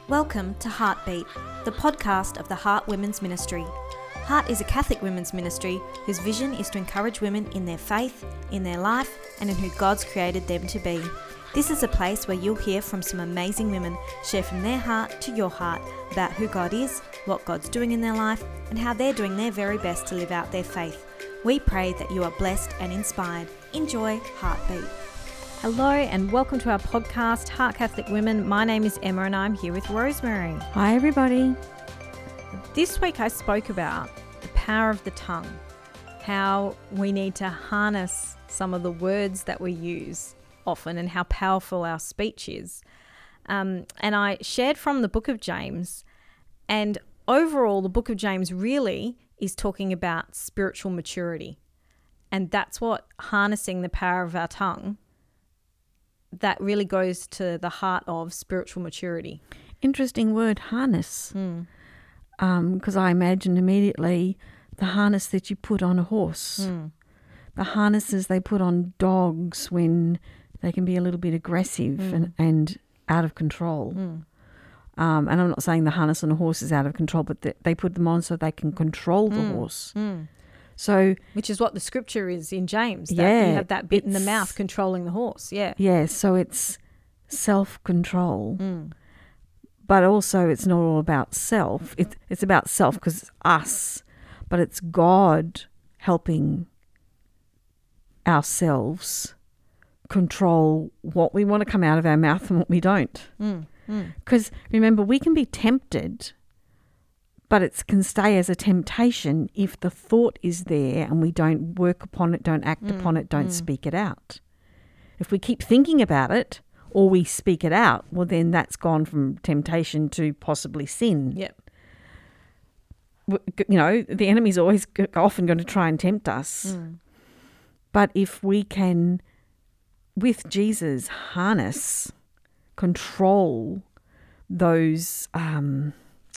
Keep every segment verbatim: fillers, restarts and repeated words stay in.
Welcome to Heartbeat, the podcast of the Heart Women's Ministry. Heart is a Catholic women's ministry whose vision is to encourage women in their faith, in their life, and in who God's created them to be. This is a place where you'll hear from some amazing women share from their heart to your heart about who God is, what God's doing in their life, and how they're doing their very best to live out their faith. We pray that you are blessed and inspired. Enjoy Heartbeat. Hello and welcome to our podcast, Heart Catholic Women. My name is Emma and I'm here with Rosemary. Hi everybody. This week I spoke about the power of the tongue, how we need to harness some of the words that we use often and how powerful our speech is. Um, and I shared from the book of James, and overall the book of James really is talking about spiritual maturity. And that's what harnessing the power of our tongue, that really goes to the heart of spiritual maturity. Interesting word, harness. Mm. Because um, I imagined immediately the harness that you put on a horse. Mm. The harnesses they put on dogs when they can be a little bit aggressive Mm. and, and out of control. Mm. Um, and I'm not saying the harness on a horse is out of control, but the, they put them on so they can control the Mm. horse. Mm. So, Which is what the scripture is in James. That yeah, you have that bit in the it's- mouth controlling the horse. Yeah. yeah, so it's self-control. Mm. But also it's not all about self. It, it's about self because it's us, but it's God helping ourselves control what we want to come out of our mouth and what we don't. Mm. Mm. Because remember, we can be tempted, but it can stay as a temptation if the thought is there and we don't work upon it, don't act Mm. upon it, don't Mm. speak it out. If we keep thinking about it or we speak it out, well, then that's gone from temptation to possibly sin. Yep. W- You know, the enemy's always g- often going to try and tempt us. Mm. But if we can, with Jesus, harness, control those um,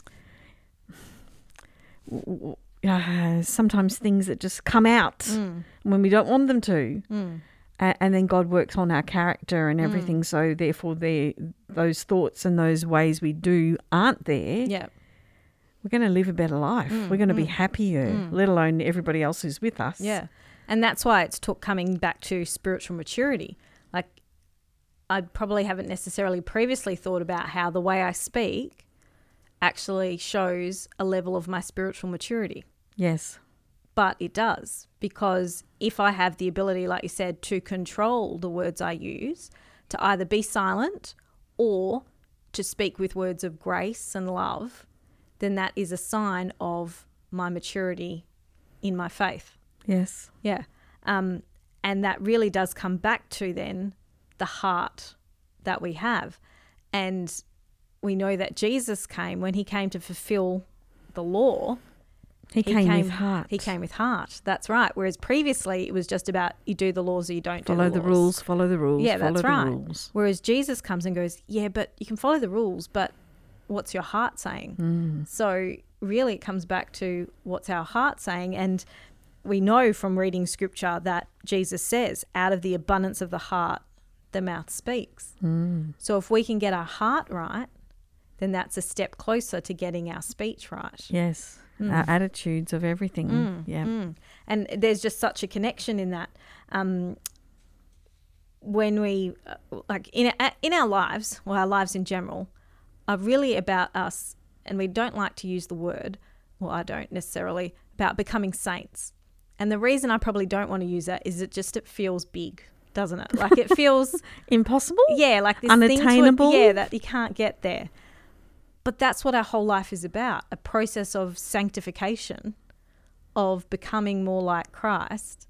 w- w- uh, sometimes things that just come out Mm. when we don't want them to. Mm. A- And then God works on our character and Mm. everything. So therefore, they, those thoughts and those ways we do aren't there. Yep. We're going to live a better life. Mm, We're going to be mm, happier, mm. let alone everybody else who's with us. Yeah. And that's why it's talk, coming back to spiritual maturity. Like, I probably haven't necessarily previously thought about how the way I speak actually shows a level of my spiritual maturity. Yes. But it does, because if I have the ability, like you said, to control the words I use, to either be silent or to speak with words of grace and love, then that is a sign of my maturity in my faith. Yes. Yeah. Um, and that really does come back to then the heart that we have. And we know that Jesus came, when he came to fulfill the law, He, came, with heart. He came with heart. That's right. Whereas previously it was just about you do the laws or you don't follow do the, the laws. rules, follow the rules, Yeah, follow that's the right. rules. Whereas Jesus comes and goes, yeah, but you can follow the rules, but what's your heart saying? Mm. So really it comes back to what's our heart saying. And we know from reading scripture that Jesus says, out of the abundance of the heart, the mouth speaks. Mm. So if we can get our heart right, then that's a step closer to getting our speech right. Yes. Mm. Our attitudes of everything. Mm, yeah. mm. And there's just such a connection in that. Um, when we, uh, like in uh, in our lives, or our lives in general, are really about us, and we don't like to use the word, well, I don't necessarily, about becoming saints. And the reason I probably don't want to use that is it just, it feels big, doesn't it? Like it feels, Impossible? yeah, like this Unattainable? thing to, yeah, that you can't get there. But that's what our whole life is about, a process of sanctification, of becoming more like Christ.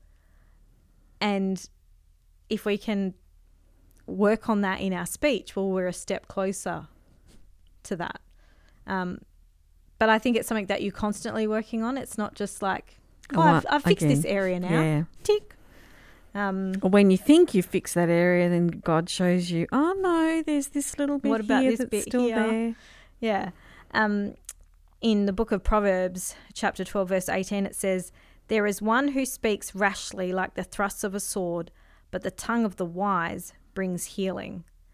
And if we can work on that in our speech, well, we're a step closer to that. Um, but I think it's something that you're constantly working on. It's not just like, oh, Oh, I've, I've fixed again. this area now. Yeah. Tick. Um, Or when you think you fix that area, then God shows you, oh no, there's this little bit What about here this that's bit still here? there. Yeah. Um, in the book of Proverbs, chapter twelve, verse eighteen, it says, "There is one who speaks rashly like the thrusts of a sword, but the tongue of the wise brings healing."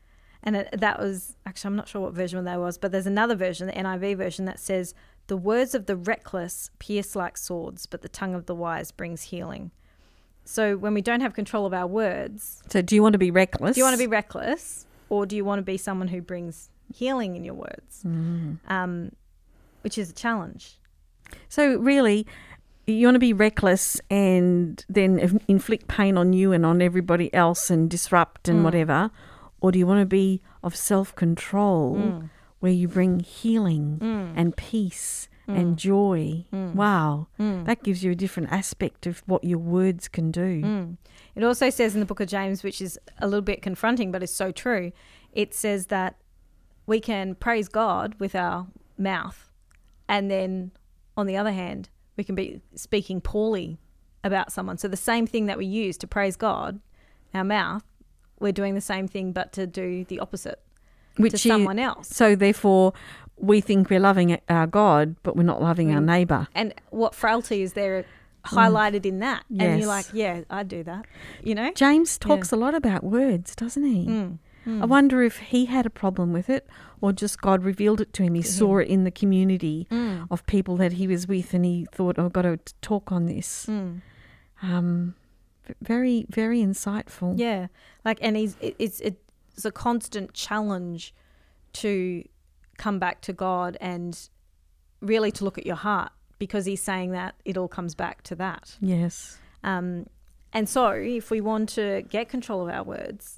And it, that was, actually, I'm not sure what version that was, but there's another version, the N I V version, that says, the words of the reckless pierce like swords, but the tongue of the wise brings healing. So when we don't have control of our words. So do you want to be reckless? Do you want to be reckless, or do you want to be someone who brings healing in your words? Mm. Um, which is a challenge. So really, you want to be reckless and then inflict pain on you and on everybody else and disrupt and mm. whatever, or do you want to be of self-control mm. where you bring healing mm. and peace mm. and joy? Mm. Wow, mm. that gives you a different aspect of what your words can do. Mm. It also says in the book of James, which is a little bit confronting but is so true, it says that we can praise God with our mouth, and then on the other hand, we can be speaking poorly about someone. So the same thing that we use to praise God, our mouth, we're doing the same thing but to do the opposite Which to you, someone else. So therefore, we think we're loving our God, but we're not loving mm. our neighbour. And what frailty is there highlighted mm. in that? Yes. And you're like, yeah, I do that, you know? James talks yeah. a lot about words, doesn't he? Mm. Mm. I wonder if he had a problem with it or just God revealed it to him. He to saw him. it in the community mm. of people that he was with, and he thought, oh, I've got to talk on this. Mm. Um, very, very insightful. Yeah. Like, and he's, it, it's, it's a constant challenge to come back to God and really to look at your heart, because he's saying that it all comes back to that. Yes. Um, and so if we want to get control of our words,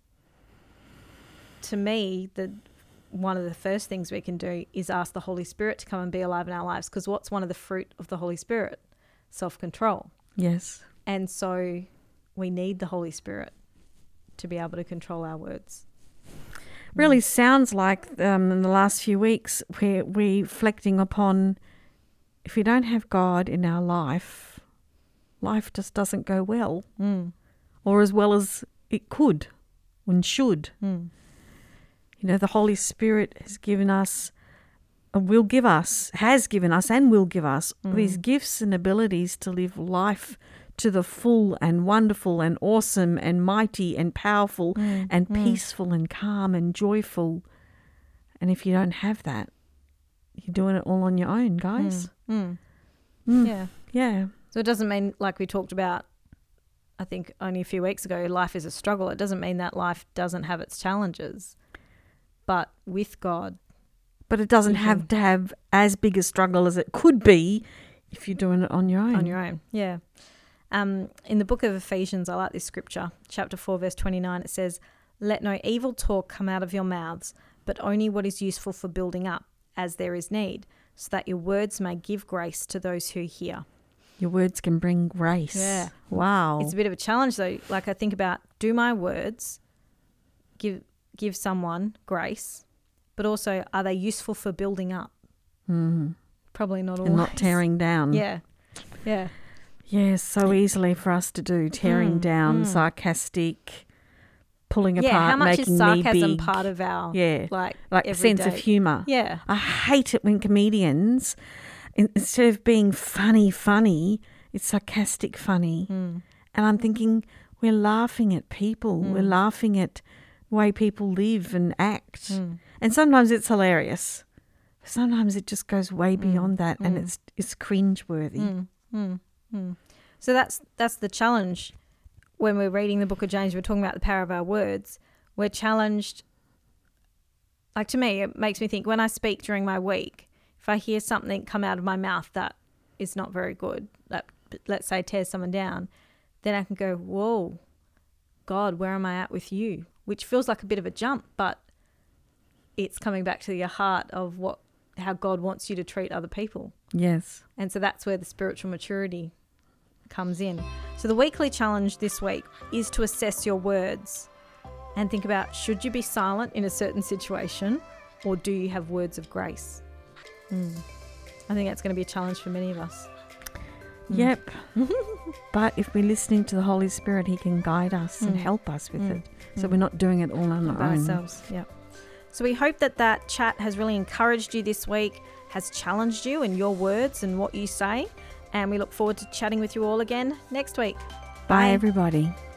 to me, the one of the first things we can do is ask the Holy Spirit to come and be alive in our lives, because what's one of the fruit of the Holy Spirit? Self-control. Yes. And so we need the Holy Spirit to be able to control our words. Really mm. sounds like um, in the last few weeks we're, we're reflecting upon, if we don't have God in our life, life just doesn't go well mm. or as well as it could and should. Mm. You know, the Holy Spirit has given us, uh, will give us, has given us and will give us mm. these gifts and abilities to live life to the full and wonderful and awesome and mighty and powerful mm. and mm. peaceful and calm and joyful. And if you don't have that, you're doing it all on your own, guys. Mm. Mm. Mm. Yeah. Yeah. So it doesn't mean, like we talked about, I think only a few weeks ago, life is a struggle. It doesn't mean that life doesn't have its challenges. But with God. But it doesn't have to have as big a struggle as it could be if you're doing it on your own. On your own, yeah. Um, in the book of Ephesians, I like this scripture, chapter four, verse twenty-nine, it says, "Let no evil talk come out of your mouths, but only what is useful for building up, as there is need, so that your words may give grace to those who hear." Your words can bring grace. Yeah. Wow. It's a bit of a challenge, though. Like, I think about, do my words give... give someone grace, but also are they useful for building up? Mm. Probably not always. And not tearing down. Yeah, yeah. Yes, so easily for us to do, tearing mm. down, mm. sarcastic, pulling yeah, apart, how much making is sarcasm me big. part of our yeah, like, like a sense of humour? Yeah. I hate it when comedians, instead of being funny, funny, it's sarcastic funny. Mm. And I'm thinking, we're laughing at people. Mm. We're laughing at way people live and act. Mm. And sometimes it's hilarious. Sometimes it just goes way mm. beyond that mm. and it's it's cringeworthy. Mm. Mm. Mm. So that's that's the challenge when we're reading the book of James. We're talking about the power of our words. We're challenged, like, to me, it makes me think, when I speak during my week, if I hear something come out of my mouth that is not very good, that, let's say, tears someone down, then I can go, whoa, God, where am I at with you? Which feels like a bit of a jump, but it's coming back to your heart of what how God wants you to treat other people. Yes. And so that's where the spiritual maturity comes in. So the weekly challenge this week is to assess your words and think about, should you be silent in a certain situation, or do you have words of grace? Mm. I think that's going to be a challenge for many of us. Yep. But if we're listening to the Holy Spirit, he can guide us mm. and help us with mm. it. So mm. we're not doing it all on our own. Ourselves. Yeah. So we hope that that chat has really encouraged you this week, has challenged you in your words and what you say. And we look forward to chatting with you all again next week. Bye, Bye everybody.